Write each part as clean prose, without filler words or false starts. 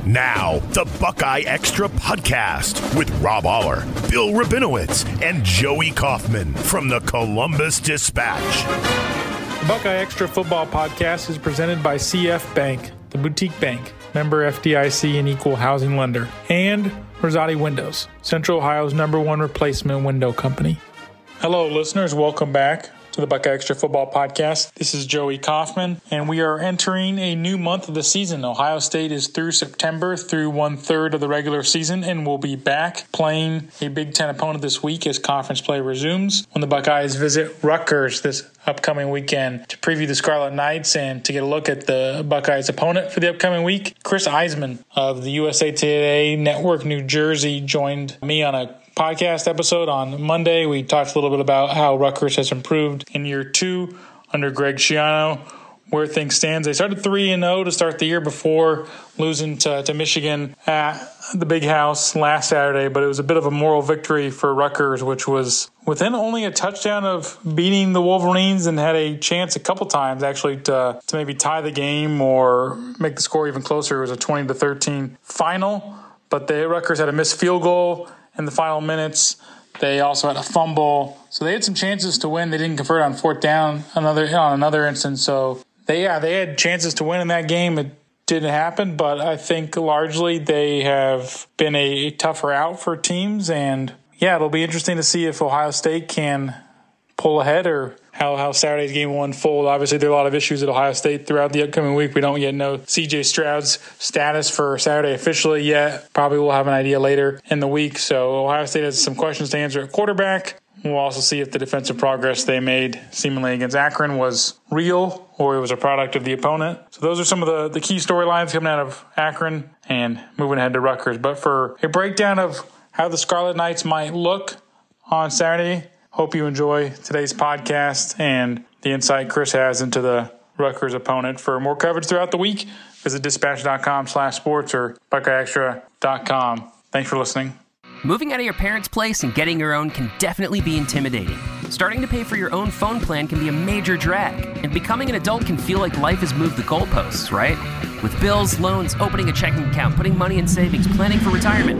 Now, the Buckeye Extra Podcast with Rob Aller, Bill Rabinowitz, and Joey Kaufman from the Columbus Dispatch. The Buckeye Extra Football Podcast is presented by CF Bank, the boutique bank, member FDIC and equal housing lender, and Rosati Windows, Central Ohio's #1 replacement window company. Hello, listeners. Welcome back to the Buckeye Extra Football Podcast. This is Joey Kaufman, and we are entering a new month of the season. Ohio State is through September, through 1/3 of the regular season, and will be back playing a Big Ten opponent this week as conference play resumes when the Buckeyes visit Rutgers this upcoming weekend. To preview the Scarlet Knights and to get a look at the Buckeyes opponent for the upcoming week, Chris Eisman of the USA Today Network New Jersey joined me on a podcast episode on Monday. We talked a little bit about how Rutgers has improved in year 2 under Greg Schiano, where things stand. They started 3-0 to start the year before losing to Michigan at the Big House last Saturday, but it was a bit of a moral victory for Rutgers, which was within only a touchdown of beating the Wolverines and had a chance a couple times actually to maybe tie the game or make the score even closer. It was a 20-13 final, but the Rutgers had a missed field goal in the final minutes. They also had a fumble. So they had some chances to win. They didn't convert on fourth down on another instance. So they had chances to win in that game. It didn't happen, but I think largely they have been a tougher out for teams. And yeah, it'll be interesting to see if Ohio State can pull ahead or how Saturday's game will unfold. Obviously, there are a lot of issues at Ohio State throughout the upcoming week. We don't yet know C.J. Stroud's status for Saturday officially yet. Probably we'll have an idea later in the week. So Ohio State has some questions to answer at quarterback. We'll also see if the defensive progress they made seemingly against Akron was real or it was a product of the opponent. So those are some of the key storylines coming out of Akron and moving ahead to Rutgers. But for a breakdown of how the Scarlet Knights might look on Saturday, hope you enjoy today's podcast and the insight Chris has into the Rutgers opponent. For more coverage throughout the week, visit dispatch.com/sports or buckeyeextra.com. Thanks for listening. Moving out of your parents' place and getting your own can definitely be intimidating. Starting to pay for your own phone plan can be a major drag, and becoming an adult can feel like life has moved the goalposts, right? With bills, loans, opening a checking account, putting money in savings, planning for retirement.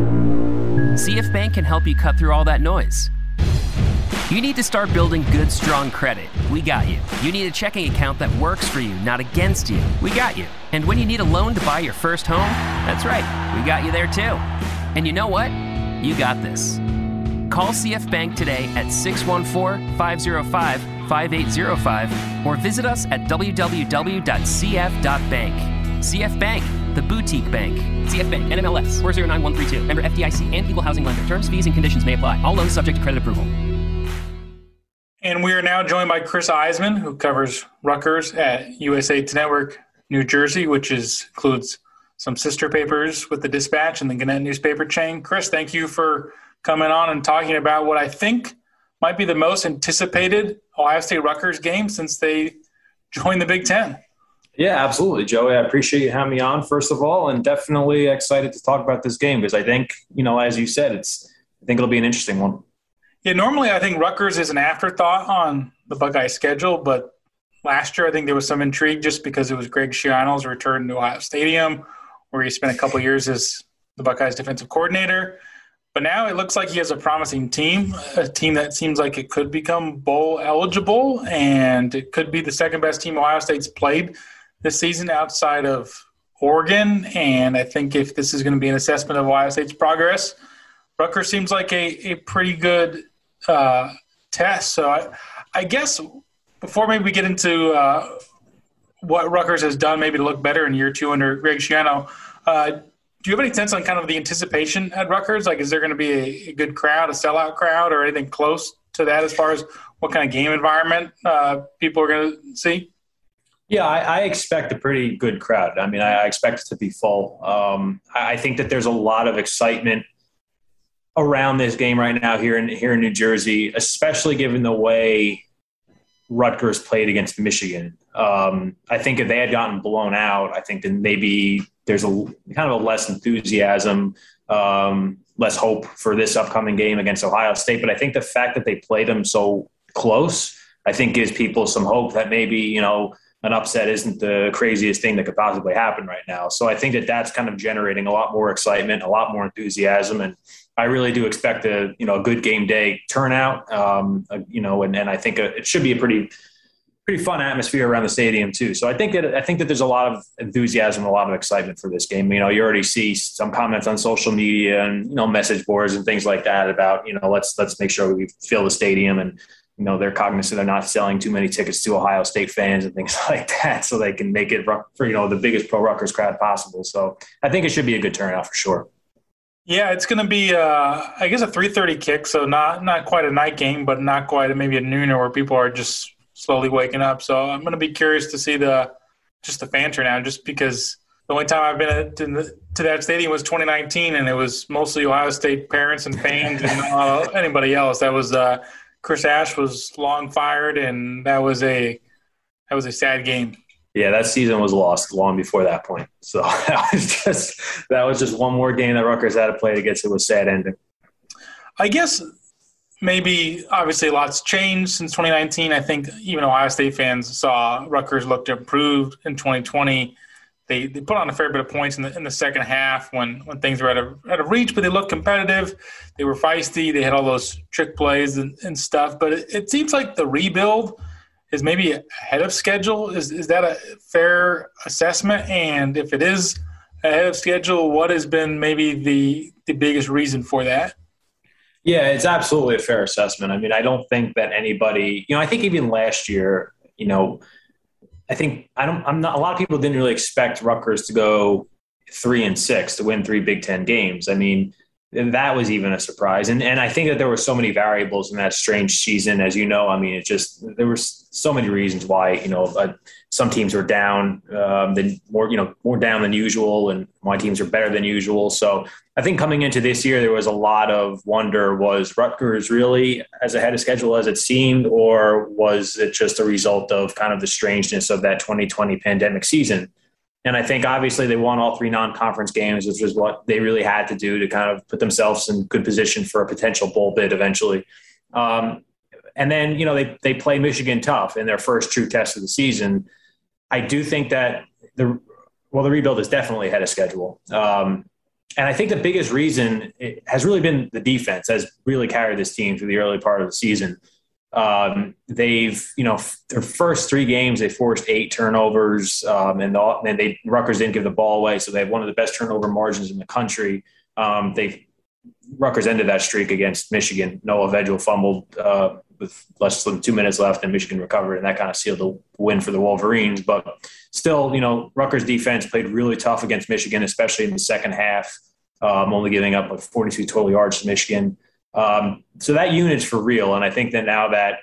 CF Bank can help you cut through all that noise. You need to start building good, strong credit. We got you. You need a checking account that works for you, not against you. We got you. And when you need a loan to buy your first home, that's right, we got you there too. And you know what? You got this. Call CF Bank today at 614-505-5805 or visit us at www.cf.bank. CF Bank, the boutique bank. CF Bank, NMLS 409132. Member FDIC and equal housing lender. Terms, fees, and conditions may apply. All loans subject to credit approval. And we are now joined by Chris Eisman, who covers Rutgers at USA Network New Jersey, which includes some sister papers with the Dispatch and the Gannett newspaper chain. Chris, thank you for coming on and talking about what I think might be the most anticipated Ohio State-Rutgers game since they joined the Big Ten. Yeah, absolutely, Joey. I appreciate you having me on, first of all, and definitely excited to talk about this game because I think, as you said, I think it'll be an interesting one. Yeah, normally I think Rutgers is an afterthought on the Buckeye schedule, but last year I think there was some intrigue just because it was Greg Schiano's return to Ohio Stadium, where he spent a couple years as the Buckeyes defensive coordinator. But now it looks like he has a promising team, a team that seems like it could become bowl eligible, and it could be the second best team Ohio State's played this season outside of Oregon. And I think if this is going to be an assessment of Ohio State's progress, Rutgers seems like a pretty good test. So I guess before maybe we get into what Rutgers has done maybe to look better in year 2 under Greg Schiano, do you have any sense on kind of the anticipation at Rutgers? Like, is there going to be a good crowd, a sellout crowd, or anything close to that as far as what kind of game environment people are going to see? Yeah, I expect a pretty good crowd. I mean, I expect it to be full. I think that there's a lot of excitement around this game right now here in New Jersey, especially given the way Rutgers played against Michigan. I think if they had gotten blown out, I think then maybe there's a kind of a less enthusiasm, less hope for this upcoming game against Ohio State. But I think the fact that they played them so close, I think gives people some hope that maybe, an upset isn't the craziest thing that could possibly happen right now. So I think that that's kind of generating a lot more excitement, a lot more enthusiasm. And I really do expect a good game day turnout, and I think it should be a pretty fun atmosphere around the stadium too. So I think that there's a lot of enthusiasm, a lot of excitement for this game. You already see some comments on social media and, message boards and things like that about, let's make sure we fill the stadium, and, they're cognizant they're not selling too many tickets to Ohio State fans and things like that, so they can make it for, the biggest pro Rutgers crowd possible. So I think it should be a good turnout for sure. Yeah, it's going to be, I guess, a 3:30 kick, so not quite a night game, but not quite maybe a nooner where people are just slowly waking up. So I'm going to be curious to see the fan turnout, just because the only time I've been to that stadium was 2019, and it was mostly Ohio State parents and fans and anybody else. That was Chris Ash was long fired, and that was a sad game. Yeah, that season was lost long before that point. So that was just one more game that Rutgers had to play to get to a sad ending. I guess maybe obviously a lot's changed since 2019. I think even Ohio State fans saw Rutgers looked improved in 2020. They put on a fair bit of points in the second half when things were out of reach, but they looked competitive. They were feisty. They had all those trick plays and stuff. But it seems like the rebuild is maybe ahead of schedule. Is that a fair assessment? And if it is ahead of schedule, what has been maybe the biggest reason for that? Yeah, it's absolutely a fair assessment. I mean, I don't think that anybody, I think even last year, a lot of people didn't really expect Rutgers to go 3-6 to win 3 Big Ten games. I mean, that was even a surprise. And I think that there were so many variables in that strange season, as you know. I mean, there were so many reasons why, some teams were down, more down than usual, and my teams are better than usual. So I think coming into this year, there was a lot of wonder, was Rutgers really as ahead of schedule as it seemed, or was it just a result of kind of the strangeness of that 2020 pandemic season? And I think obviously they won all 3 non-conference games, which is what they really had to do to kind of put themselves in good position for a potential bowl bid eventually. And then, they play Michigan tough in their first true test of the season. I do think that the rebuild is definitely ahead of schedule. And I think the biggest reason has really been the defense has really carried this team through the early part of the season. They've, their first 3 games, they forced 8 turnovers, and Rutgers didn't give the ball away. So they have one of the best turnover margins in the country. Rutgers ended that streak against Michigan. Noah Vedral fumbled, with less than 2 minutes left, and Michigan recovered, and that kind of sealed the win for the Wolverines. But still, Rutgers defense played really tough against Michigan, especially in the second half, only giving up 42 total yards to Michigan. So that unit's for real. And I think that now that,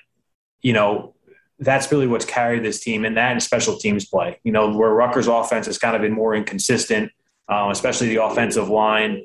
that's really what's carried this team, and that and special teams play, where Rutgers offense has kind of been more inconsistent, especially the offensive line.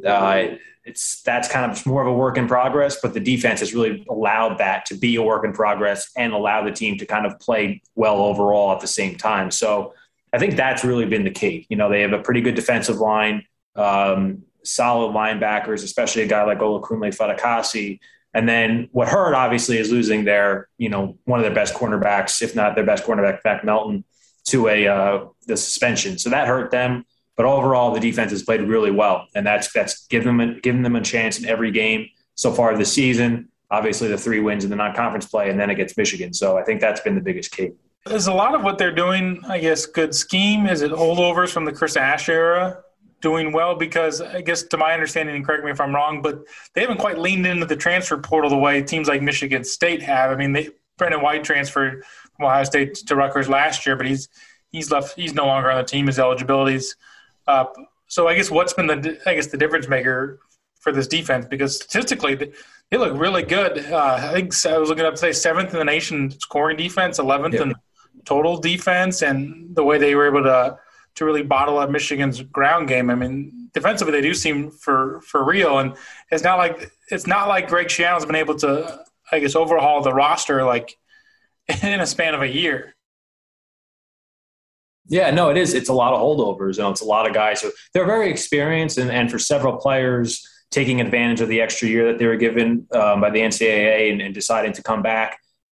That's kind of more of a work in progress, but the defense has really allowed that to be a work in progress and allow the team to kind of play well overall at the same time. So I think that's really been the key. They have a pretty good defensive line, solid linebackers, especially a guy like Olakunle Fatukasi. And then what hurt, obviously, is losing their, one of their best cornerbacks, if not their best cornerback, Mac Melton, to the suspension. So that hurt them. But overall, the defense has played really well, and that's given them a chance in every game so far this season. Obviously, the 3 wins in the non-conference play, and then against Michigan. So I think that's been the biggest key. Is a lot of what they're doing, I guess, good scheme? Is it holdovers from the Chris Ash era doing well? Because I guess, to my understanding, and correct me if I'm wrong, but they haven't quite leaned into the transfer portal the way teams like Michigan State have. I mean, Brendan White transferred from Ohio State to Rutgers last year, but he's left. He's no longer on the team. His eligibility's up. So I guess what's been the difference maker for this defense? Because statistically, they look really good. I think I was looking up today, 7th in the nation scoring defense, 11th in total defense, and the way they were able to really bottle up Michigan's ground game. I mean, defensively they do seem for real, and it's not like Greg Schiano's been able to, I guess, overhaul the roster like in a span of a year. Yeah, no, it is. It's a lot of holdovers, and it's a lot of guys. So they're very experienced, and for several players taking advantage of the extra year that they were given by the NCAA and deciding to come back,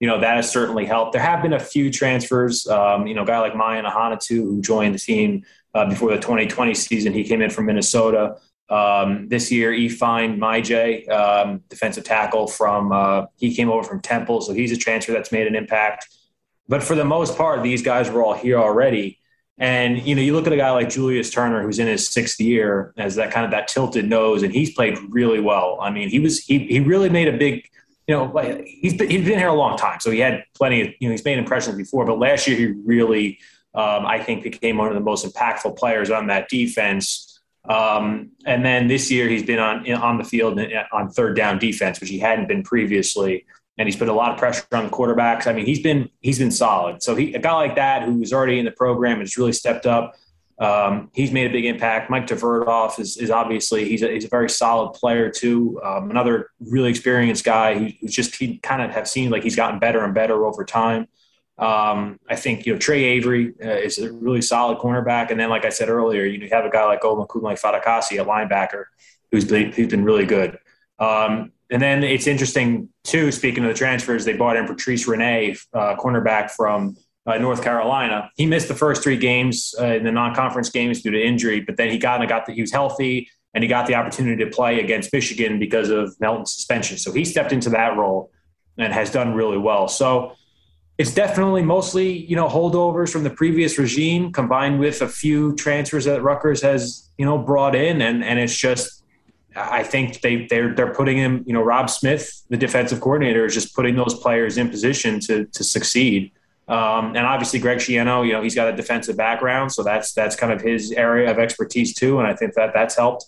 that has certainly helped. There have been a few transfers. A guy like Mayan Ahanatu, who joined the team before the 2020 season. He came in from Minnesota. This year, Efine Maije, defensive tackle he came over from Temple, so he's a transfer that's made an impact. But for the most part, these guys were all here already. And, you look at a guy like Julius Turner, who's in his 6th year as that tilted nose, and he's played really well. I mean, he really made a big, he's been here a long time. So he had plenty of, he's made impressions before, but last year he really, I think, became one of the most impactful players on that defense. And then this year he's been on the field on third down defense, which he hadn't been previously. And he's put a lot of pressure on the quarterbacks. I mean, he's been solid. So a guy like that who was already in the program has really stepped up. He's made a big impact. Mike Tvrdoff is obviously he's a very solid player too. Another really experienced guy he kind of have seen like he's gotten better and better over time. I think Trey Avery is a really solid cornerback, and then like I said earlier, you have a guy like Olakunle Fatukasi, a linebacker, who's been really good. And then it's interesting, too, speaking of the transfers, they brought in Patrice Renee, cornerback from North Carolina. He missed the first 3 games in the non-conference games due to injury, but then he was healthy, and he got the opportunity to play against Michigan because of Melton's suspension. So he stepped into that role and has done really well. So it's definitely mostly, holdovers from the previous regime combined with a few transfers that Rutgers has, brought in. And it's just, I think they're putting him, Rob Smith, the defensive coordinator, is just putting those players in position to succeed. And obviously Greg Schiano, he's got a defensive background, so that's kind of his area of expertise too. And I think that's helped.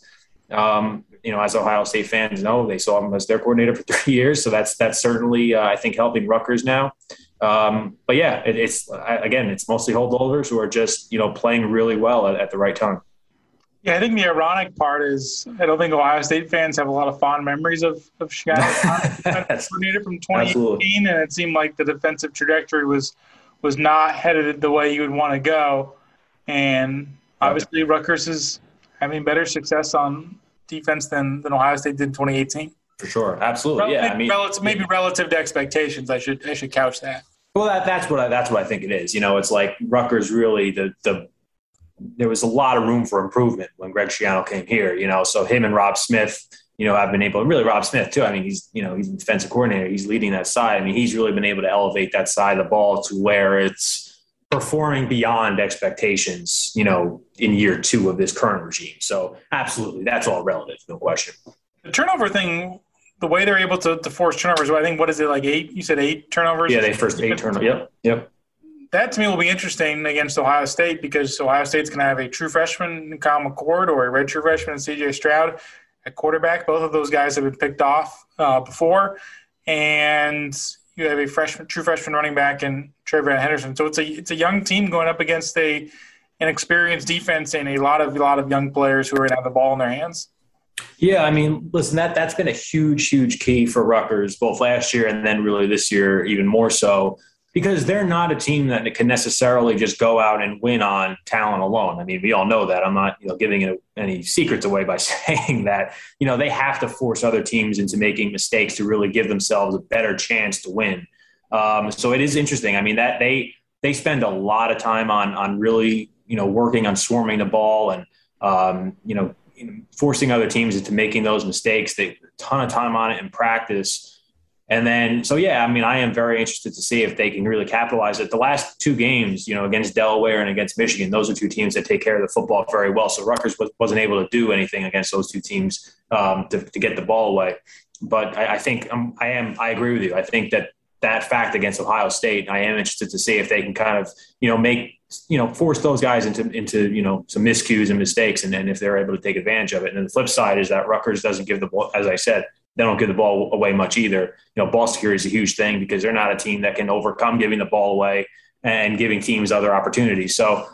As Ohio State fans know, they saw him as their coordinator for 3 years. So that's certainly, I think, helping Rutgers now. But yeah, it's mostly holdovers who are just, playing really well at the right time. Yeah, I think the ironic part is I don't think Ohio State fans have a lot of fond memories of Schiano, coordinator from 2018, absolutely. And it seemed like the defensive trajectory was not headed the way you would want to go. And obviously Rutgers is having better success on defense than Ohio State did in 2018. For sure, absolutely. Maybe relative to expectations, I should couch that. Well, that's what I think it is. It's like Rutgers really there was a lot of room for improvement when Greg Schiano came here, so him and Rob Smith, have been able, really Rob Smith too. I mean, he's a defensive coordinator. He's leading that side. I mean, he's really been able to elevate that side of the ball to where it's performing beyond expectations, in year 2 of this current regime. So absolutely, that's all relative, no question. The turnover thing, the way they're able to force turnovers, I think, what is it, like 8? You said 8 turnovers? Yeah, they first 8 turnovers. Yep. That, to me, will be interesting against Ohio State because Ohio State's going to have a true freshman in Kyle McCord or a redshirt freshman in C.J. Stroud at quarterback. Both of those guys have been picked off before. And you have a true freshman running back in Trayvon Henderson. So it's a young team going up against an experienced defense and a lot of young players who are going to have the ball in their hands. Yeah, I mean, listen, that's been a huge, huge key for Rutgers, both last year and then really this year even more so. Because they're not a team that can necessarily just go out and win on talent alone. I mean, we all know that. I'm not, giving any secrets away by saying that. They have to force other teams into making mistakes to really give themselves a better chance to win. So it is interesting. I mean, that they spend a lot of time on really, working on swarming the ball and forcing other teams into making those mistakes. They a ton of time on it in practice. And then, so yeah, I mean, I am very interested to see if they can really capitalize it. The last 2 games, against Delaware and against Michigan, those are 2 teams that take care of the football very well. So Rutgers wasn't able to do anything against those 2 teams to get the ball away. But I think I agree with you. I think that fact against Ohio State, I am interested to see if they can kind of, force those guys into some miscues and mistakes, and then if they're able to take advantage of it. And then the flip side is that Rutgers doesn't give the ball, as I said, they don't give the ball away much either. Ball security is a huge thing because they're not a team that can overcome giving the ball away and giving teams other opportunities. So,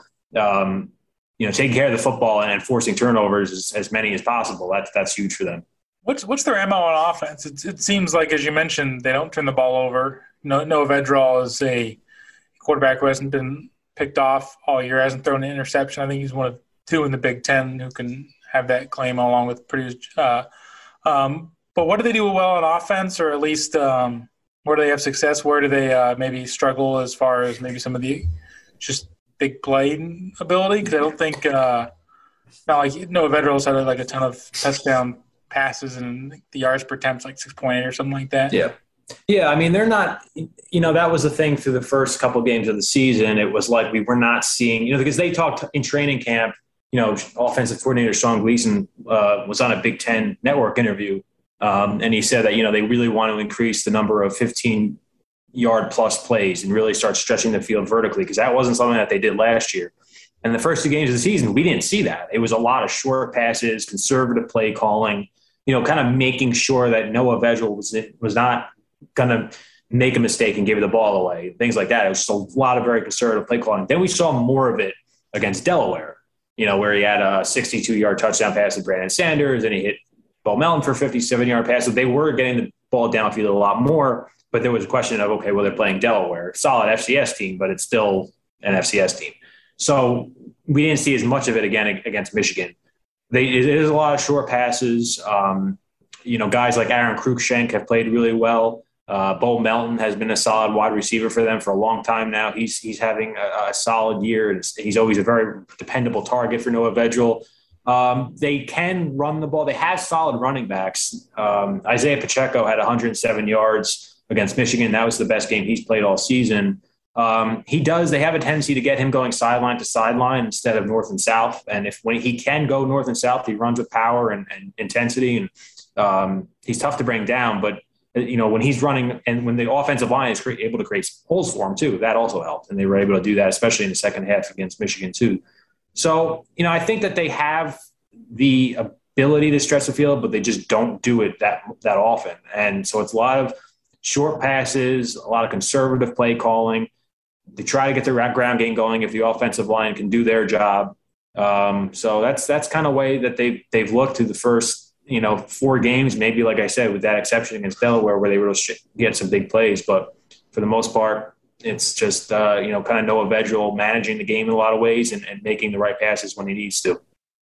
taking care of the football and forcing turnovers as many as possible, that's huge for them. What's their MO on offense? It seems like, as you mentioned, they don't turn the ball over. Noah Vedral is a quarterback who hasn't been picked off all year, hasn't thrown an interception. I think he's one of 2 in the Big Ten who can have that claim along with Purdue. But what do they do well on offense, or at least Where do they have success? Where do they maybe struggle as far as maybe some of the just big play ability? Because I don't think not like Noah Vedril's had like a ton of touchdown passes and the yards per attempt like 6.8 or something like that. Yeah. Yeah, I mean, they're not – that was the thing through the first couple of games of the season. It was like we were not seeing – because they talked in training camp, offensive coordinator Sean Gleason was on a Big Ten network interview, and he said that, they really want to increase the number of 15-yard-plus plays and really start stretching the field vertically, because that wasn't something that they did last year. And the first 2 games of the season, we didn't see that. It was a lot of short passes, conservative play calling, kind of making sure that Noah Vedril was not going to make a mistake and give the ball away, things like that. It was just a lot of very conservative play calling. Then we saw more of it against Delaware, where he had a 62-yard touchdown pass to Brandon Sanders, and he hit Bo Melton for 57-yard pass. So they were getting the ball downfield a lot more, but there was a question of, okay, well, they're playing Delaware. Solid FCS team, but it's still an FCS team. So we didn't see as much of it again against Michigan. It is a lot of short passes. Guys like Aaron Cruikshank have played really well. Bo Melton has been a solid wide receiver for them for a long time now. He's having a solid year, and he's always a very dependable target for Noah Vedril. They can run the ball. They have solid running backs. Isaiah Pacheco had 107 yards against Michigan. That was the best game he's played all season. They have a tendency to get him going sideline to sideline instead of north and south. And when he can go north and south, he runs with power and intensity, and he's tough to bring down. But when he's running and when the offensive line is able to create holes for him too, that also helped. And they were able to do that, especially in the second half against Michigan too. So, I think that they have the ability to stretch the field, but they just don't do it that often. And so it's a lot of short passes, a lot of conservative play calling. They try to get the ground game going if the offensive line can do their job. So that's kind of way that they've looked to the first 4 games, maybe, like I said, with that exception against Delaware where they were able to get some big plays. But for the most part, it's just, kind of Noah Vedril managing the game in a lot of ways and making the right passes when he needs to.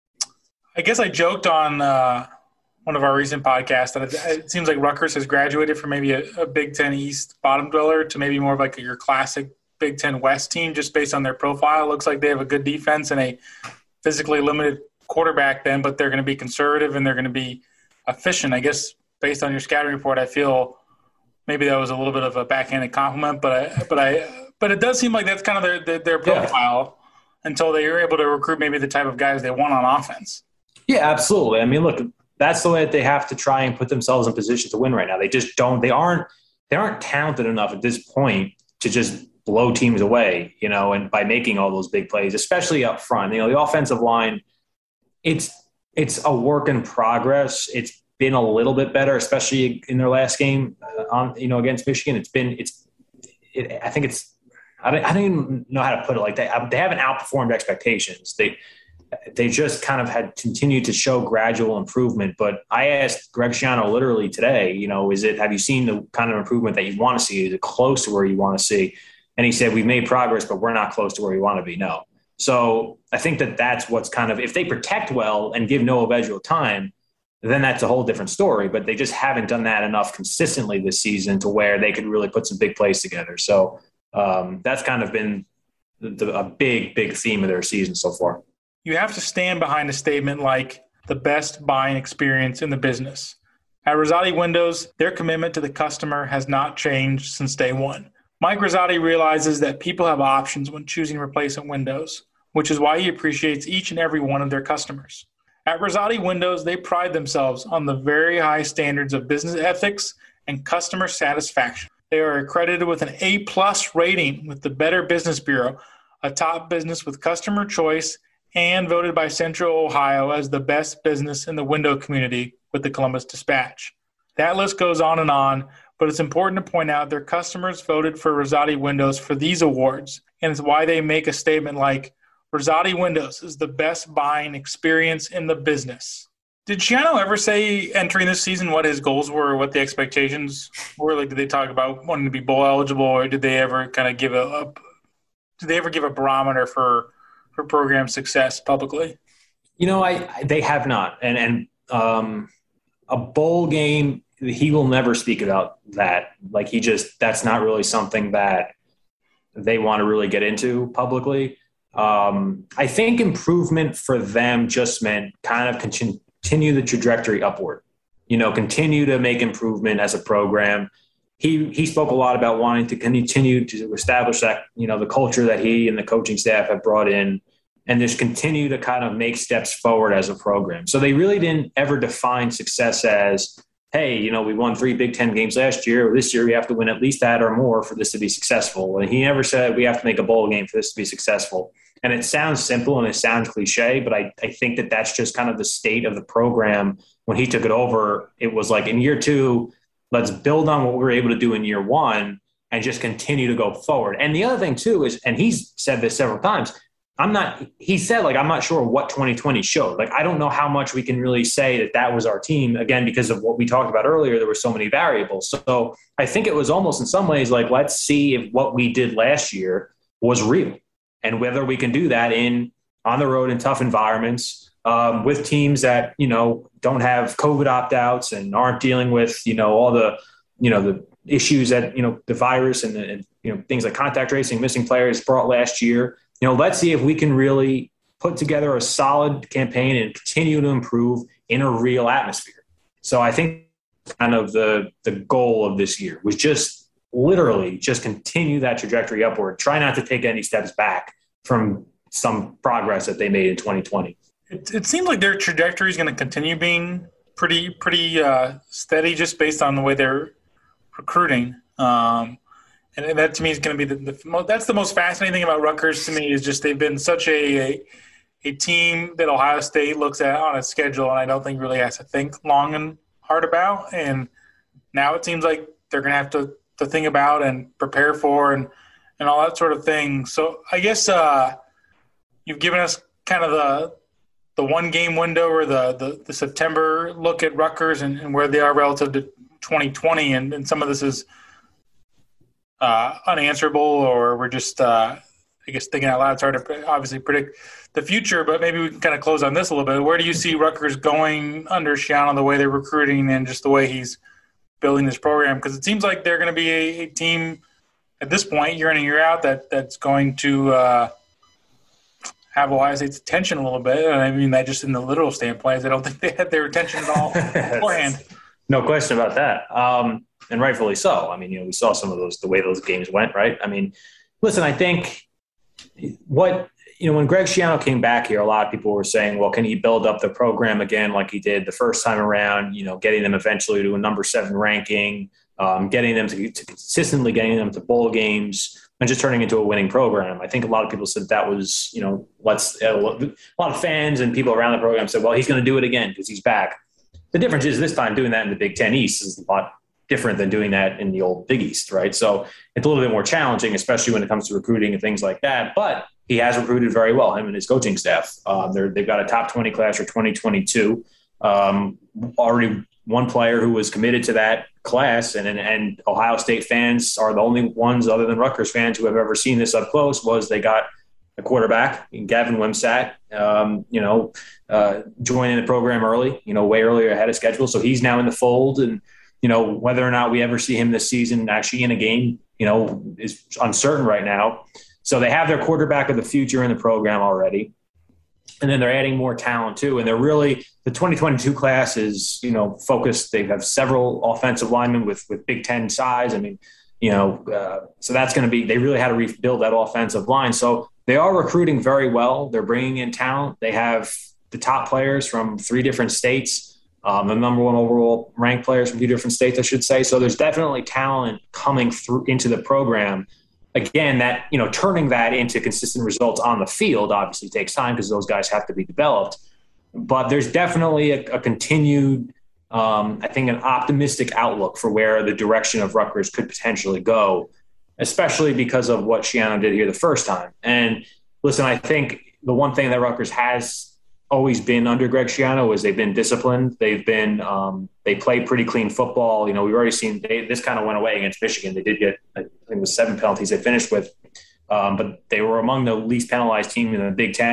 I guess I joked on one of our recent podcasts that it seems like Rutgers has graduated from maybe a Big Ten East bottom dweller to maybe more of like your classic Big Ten West team just based on their profile. It looks like they have a good defense and a physically limited quarterback then, but they're going to be conservative and they're going to be efficient. I guess based on your scouting report, I feel maybe that was a little bit of a backhanded compliment, but it does seem like that's kind of their profile until they are able to recruit maybe the type of guys they want on offense. Yeah, absolutely. I mean, look, that's the way that they have to try and put themselves in position to win right now. They just don't. They aren't talented enough at this point to just blow teams away, and by making all those big plays, especially up front. The offensive line, it's a work in progress. It's been a little bit better, especially in their last game against Michigan. I don't even know how to put it like that. They haven't outperformed expectations. They just kind of had continued to show gradual improvement. But I asked Greg Schiano literally today, have you seen the kind of improvement that you want to see? Is it close to where you want to see? And he said, we've made progress, but we're not close to where we want to be. No. So I think that's what's kind of, if they protect well and give Noah Vedril time, then that's a whole different story. But they just haven't done that enough consistently this season to where they could really put some big plays together. So that's kind of been a big theme of their season so far. You have to stand behind a statement like the best buying experience in the business. At Rosati Windows, their commitment to the customer has not changed since day one. Mike Rosati realizes that people have options when choosing replacement windows, which is why he appreciates each and every one of their customers. At Rosati Windows, they pride themselves on the very high standards of business ethics and customer satisfaction. They are accredited with an A+ rating with the Better Business Bureau, a top business with customer choice, and voted by Central Ohio as the best business in the window community with the Columbus Dispatch. That list goes on, but it's important to point out their customers voted for Rosati Windows for these awards, and it's why they make a statement like, Rosati Windows is the best buying experience in the business. Did Schiano ever say entering this season what his goals were, or what the expectations were? Like, did they talk about wanting to be bowl eligible, or did they ever kind of give a barometer for program success publicly? They have not. And a bowl game he will never speak about that. Like that's not really something that they want to really get into publicly. I think improvement for them just meant kind of continue the trajectory upward, continue to make improvement as a program. He spoke a lot about wanting to continue to establish that, the culture that he and the coaching staff have brought in, and just continue to kind of make steps forward as a program. So they really didn't ever define success as, hey, we won 3 Big Ten games last year. This year we have to win at least that or more for this to be successful. And he never said we have to make a bowl game for this to be successful. And it sounds simple and it sounds cliche, but I think that that's just kind of the state of the program. When he took it over, it was like in year 2, let's build on what we were able to do in year 1 and just continue to go forward. And the other thing too is, and he's said this several times, I'm not sure what 2020 showed. Like, I don't know how much we can really say that was our team, again, because of what we talked about earlier. There were so many variables. So I think it was almost in some ways like, let's see if what we did last year was real and whether we can do that on the road in tough environments with teams that, don't have COVID opt-outs and aren't dealing with, all the, the issues that, the virus and things like contact tracing, missing players brought last year. Let's see if we can really put together a solid campaign and continue to improve in a real atmosphere. So I think kind of the goal of this year was just literally just continue that trajectory upward. Try not to take any steps back from some progress that they made in 2020. It seems like their trajectory is going to continue being pretty steady just based on the way they're recruiting. And that to me is going to be that's the most fascinating thing about Rutgers to me is just they've been such a team that Ohio State looks at on a schedule and I don't think really has to think long and hard about. And now it seems like they're going to have to think about and prepare for and all that sort of thing. So I guess you've given us kind of the 1-game window or the September look at Rutgers and where they are relative to 2020. And some of this is unanswerable, or we're just, I guess, thinking out loud. It's hard to obviously predict the future, but maybe we can kind of close on this a little bit. Where do you see Rutgers going under Schiano, the way they're recruiting and just the way he's building this program? Because it seems like they're going to be a team at this point, year in and year out, that's going to have Ohio State's attention a little bit. And I mean that just in the literal standpoint. I don't think they had their attention at all beforehand. No question about that. And rightfully so. I mean, we saw some of the way those games went, right? I mean, listen, I think when Greg Schiano came back here, a lot of people were saying, well, can he build up the program again like he did the first time around, getting them eventually to a number 7 ranking, getting them to consistently getting them to bowl games and just turning into a winning program. I think a lot of people said that was, a lot of fans and people around the program said, well, he's going to do it again because he's back. The difference is this time doing that in the Big Ten East is a lot different than doing that in the old Big East, right? So it's a little bit more challenging, especially when it comes to recruiting and things like that. But he has recruited very well, him and his coaching staff. They've got a top 20 class for 2022. Already one player who was committed to that class, and Ohio State fans are the only ones other than Rutgers fans who have ever seen this up close, was they got a quarterback, Gavin Wimsatt, joining the program early, way earlier ahead of schedule. So he's now in the fold, and whether or not we ever see him this season actually in a game, is uncertain right now. So they have their quarterback of the future in the program already. And then they're adding more talent too. And they're really, the 2022 class is, focused. They have several offensive linemen with Big Ten size. I mean, so that's going to be, they really had to rebuild that offensive line. So they are recruiting very well. They're bringing in talent. They have the top players from 3 different states. The number 1 overall ranked players from 2 different states, I should say. So there's definitely talent coming through into the program. Again, that, turning that into consistent results on the field obviously takes time because those guys have to be developed. But there's definitely a continued, I think, an optimistic outlook for where the direction of Rutgers could potentially go, especially because of what Schiano did here the first time. And listen, I think the one thing that Rutgers has always been under Greg Schiano is they've been disciplined. They've been they play pretty clean football. We've already seen this kind of went away against Michigan. They did get, I think it was 7 penalties they finished with, but they were among the least penalized team in the Big Ten.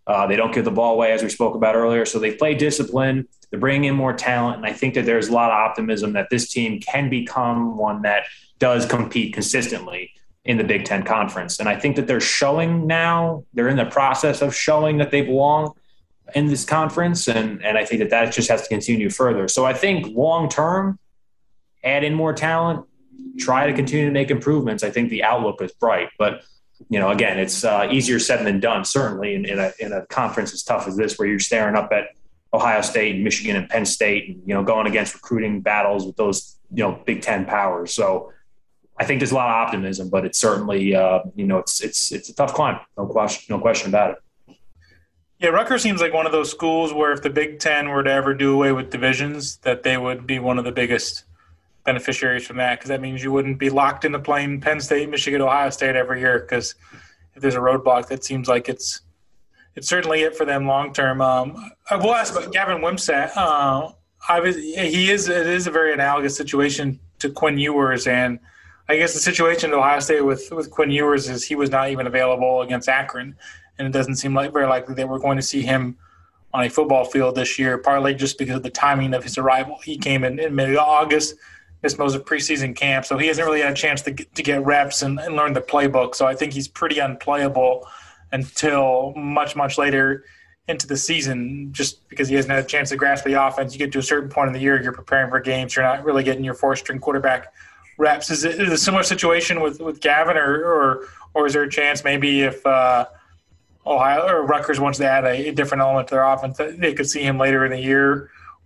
They don't give the ball away, as we spoke about earlier. So they play discipline. They're bringing in more talent. And I think that there's a lot of optimism that this team can become one that does compete consistently in the Big Ten Conference. And I think that they're showing now, they're in the process of showing that they belong in this conference. And I think that just has to continue further. So I think long-term, add in more talent, try to continue to make improvements. I think the outlook is bright. But, again, it's easier said than done, certainly in a conference as tough as this, where you're staring up at Ohio State and Michigan and Penn State and, going against recruiting battles with those, Big Ten powers. So I think there's a lot of optimism, but it's certainly, it's a tough climb. No question about it. Yeah, Rutgers seems like one of those schools where if the Big Ten were to ever do away with divisions, that they would be one of the biggest beneficiaries from that, because that means you wouldn't be locked into playing Penn State, Michigan, Ohio State every year, because if there's a roadblock, that seems like it's certainly it for them long term. I will ask about Gavin Wimsatt. It is a very analogous situation to Quinn Ewers, and I guess the situation at Ohio State with Quinn Ewers is he was not even available against Akron, and it doesn't seem very likely that we're going to see him on a football field this year, partly just because of the timing of his arrival. He came in mid-August, missed most of preseason camp, so he hasn't really had a chance to get reps and learn the playbook. So I think he's pretty unplayable until much, much later into the season, just because he hasn't had a chance to grasp the offense. You get to a certain point in the year, you're preparing for games, you're not really getting your fourth-string quarterback reps. Is it a similar situation with Gavin, or is there a chance maybe if Ohio or Rutgers wants to add a different element to their offense, they could see him later in the year,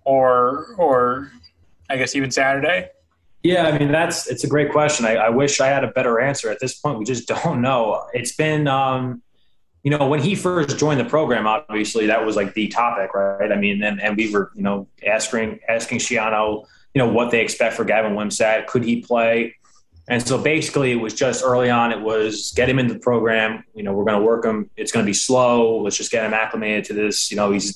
or I guess even Saturday? Yeah, I mean, it's a great question. I wish I had a better answer. At this point, we just don't know. It's been, when he first joined the program, obviously that was like the topic, right? I mean, and we were, asking Schiano, what they expect for Gavin Wimsatt. Could he play? And so basically it was just early on, it was get him into the program. We're going to work him. It's going to be slow. Let's just get him acclimated to this.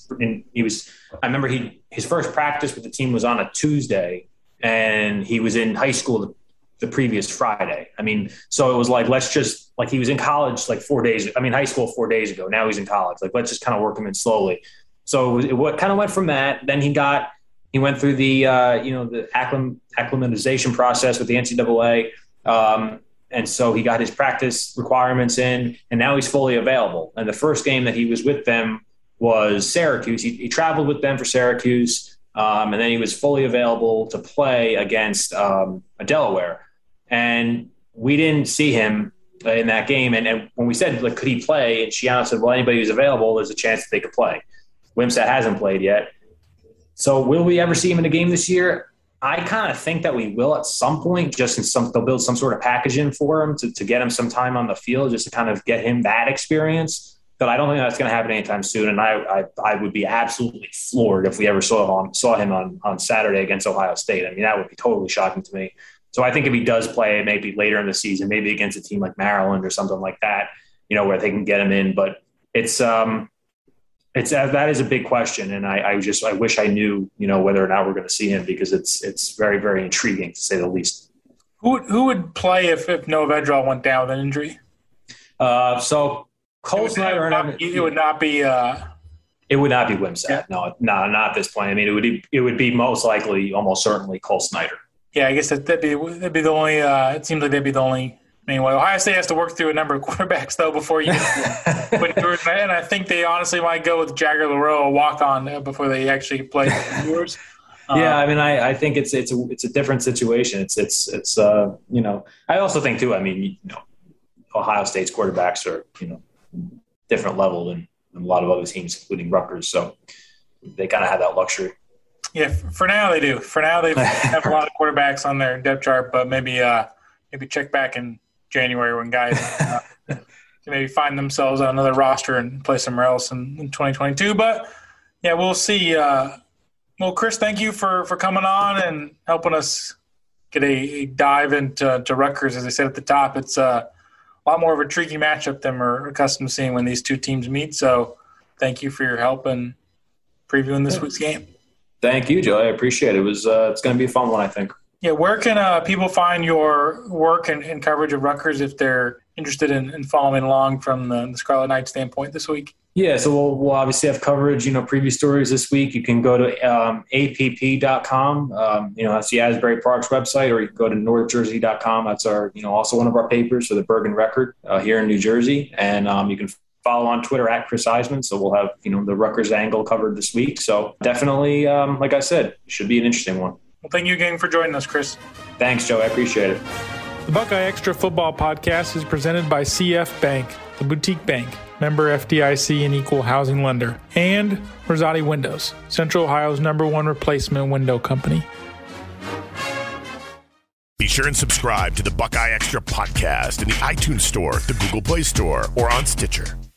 I remember his first practice with the team was on a Tuesday, and he was in high school the previous Friday. I mean, so it was like, he was in college high school 4 days ago. Now he's in college. Let's just kind of work him in slowly. So it kind of went from that. Then he went through the acclimatization process with the NCAA. And so he got his practice requirements in, and now he's fully available. And the first game that he was with them was Syracuse. He traveled with them for Syracuse, and then he was fully available to play against Delaware. And we didn't see him in that game. And when we said, could he play? And Schiano said, well, anybody who's available, there's a chance that they could play. Wimsatt hasn't played yet. So will we ever see him in a game this year? I kind of think that we will at some point, they'll build some sort of package in for him to get him some time on the field, just to kind of get him that experience. But I don't think that's going to happen anytime soon. And I would be absolutely floored if we ever saw him on Saturday against Ohio State. I mean, that would be totally shocking to me. So I think if he does play, maybe later in the season, maybe against a team like Maryland or something like that, where they can get him in. But that is a big question, and I wish I knew, whether or not we're going to see him, because it's very, very intriguing, to say the least. Who would play if Noah Vedral went down with an injury? So Cole Snyder, it would not be. It would not be Wimsatt. Yeah. No, not at this point. I mean, it would be most likely, almost certainly, Cole Snyder. Yeah, I guess that'd be the only. It seems like that'd be the only. Anyway, Ohio State has to work through a number of quarterbacks, though, before you put Ewers. And I think they honestly might go with Jagger LaRoe, a walk-on, before they actually play Ewers. Yeah, I mean, I think it's a different situation. It's I also think too. I mean, Ohio State's quarterbacks are different level than a lot of other teams, including Rutgers. So they kind of have that luxury. Yeah, for now they do. For now they have a lot of quarterbacks on their depth chart, but maybe check back in January when guys can maybe find themselves on another roster and play somewhere else in 2022. But, yeah, we'll see. Well, Chris, thank you for coming on and helping us get a dive into Rutgers. As I said at the top, it's a lot more of a tricky matchup than we're accustomed to seeing when these two teams meet. So thank you for your help in previewing this week's game. Thank you, Joe. I appreciate it. It's going to be a fun one, I think. Yeah, where can people find your work and coverage of Rutgers if they're interested in following along from the Scarlet Knights standpoint this week? Yeah, so we'll obviously have coverage, previous stories this week. You can go to app.com, that's the Asbury Parks website, or you can go to northjersey.com. That's our, also one of our papers for the Bergen Record here in New Jersey. And you can follow on Twitter at Chris Eisman. So we'll have, the Rutgers angle covered this week. So definitely, like I said, should be an interesting one. Well, thank you again for joining us, Chris. Thanks, Joe. I appreciate it. The Buckeye Extra Football Podcast is presented by CF Bank, the boutique bank, member FDIC and equal housing lender, and Rosati Windows, Central Ohio's #1 replacement window company. Be sure and subscribe to the Buckeye Extra Podcast in the iTunes Store, the Google Play Store, or on Stitcher.